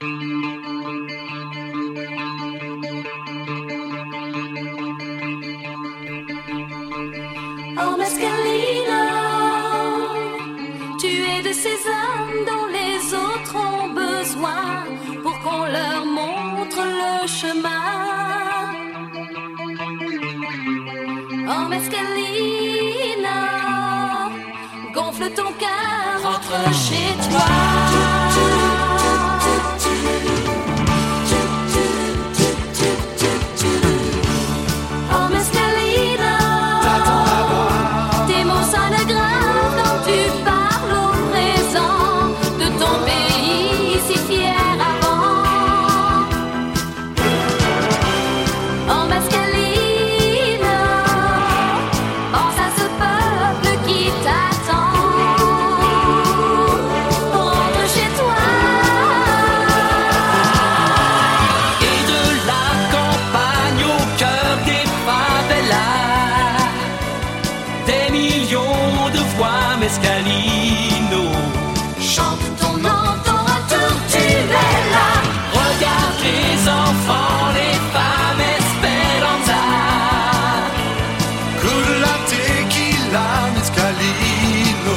Oh Mescalina, tu es de ces hommes dont les autres ont besoin pour qu'on leur montre le chemin. Oh Mescalina, gonfle ton cœur, rentre chez toi. Mescalino, chante ton nom, ton retour, tu es là. Regarde les enfants, les femmes, Esperanza. Coule la tequila, Mescalino.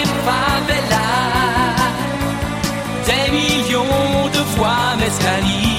Des millions de fois Mescalina.